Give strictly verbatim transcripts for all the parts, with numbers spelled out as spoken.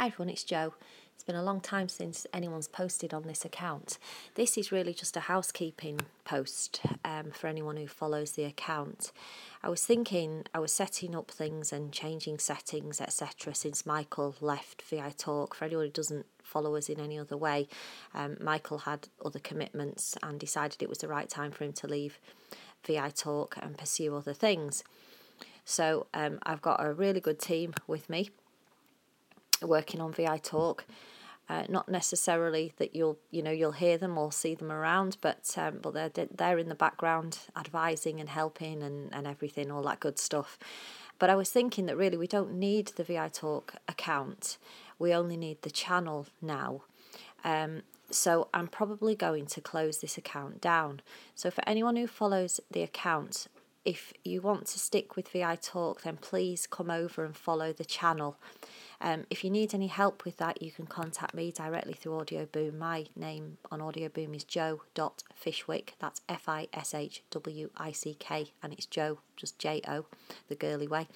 Hi everyone, it's Jo. It's been a long time since anyone's posted on this account. This is really just a housekeeping post um, for anyone who follows the account. I was thinking, I was setting up things and changing settings, et cetera since Michael left V I Talk. For anyone who doesn't follow us in any other way, um, Michael had other commitments and decided it was the right time for him to leave V I Talk and pursue other things. So um, I've got a really good team with me working on V I Talk. Uh, not necessarily that you'll you know you'll hear them or see them around, but um, but they're they're in the background advising and helping and, and everything, all that good stuff. But I was thinking that really we don't need the V I Talk account. We only need the channel now. Um, so I'm probably going to close this account down. So for anyone who follows the account, if you want to stick with V I Talk, then please come over and follow the channel. Um, if you need any help with that, you can contact me directly through Audio Boom. My name on Audio Boom is jo dot fishwick. That's F I S H W I C K, and it's Jo, just J O, the girly way.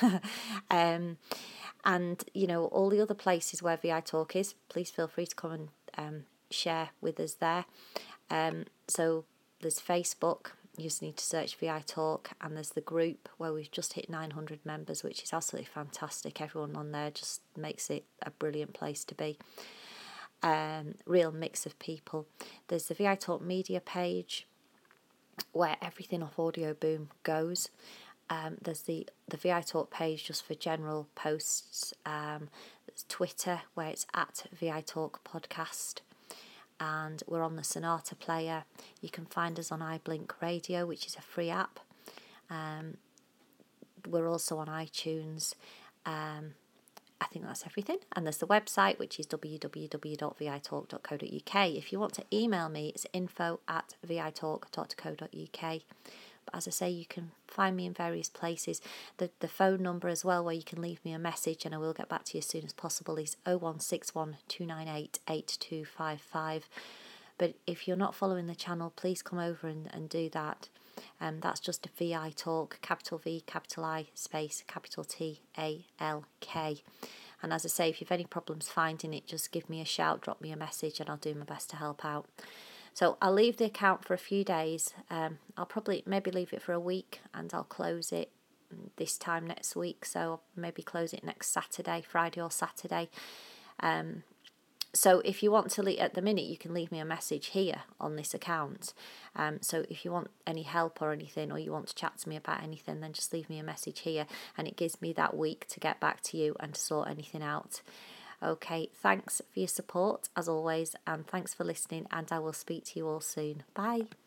um, and, you know, all the other places where V I Talk is, please feel free to come and um, share with us there. Um, so there's Facebook. You just need to search V I Talk, and there's the group where we've just hit nine hundred members, which is absolutely fantastic. Everyone on there just makes it a brilliant place to be. Um, real mix of people. There's the V I Talk media page where everything off Audio Boom goes. Um, there's the, the V I Talk page just for general posts. Um, there's Twitter where it's at V I Talk Podcast. And we're on the Sonata player. You can find us on iBlink Radio, which is a free app. Um, we're also on iTunes. Um, I think that's everything. And there's the website, which is w w w dot v i talk dot co dot u k. If you want to email me, it's info at v i talk dot co dot u k. But as I say, you can find me in various places. The the phone number as well, where you can leave me a message and I will get back to you as soon as possible, is oh one six one, two nine eight, eight two five five. But if you're not following the channel, please come over and, and do that. Um, that's just a V I Talk, capital V, capital I, space, capital T, A, L, K. And as I say, if you've any problems finding it, just give me a shout, drop me a message, and I'll do my best to help out. So I'll leave the account for a few days. Um, I'll probably maybe leave it for a week, and I'll close it this time next week. So I'll maybe close it next Saturday, Friday or Saturday. Um, so if you want to leave, at the minute, you can leave me a message here on this account. Um, so if you want any help or anything, or you want to chat to me about anything, then just leave me a message here, and it gives me that week to get back to you and to sort anything out. Okay, thanks for your support as always, and thanks for listening, and I will speak to you all soon. Bye.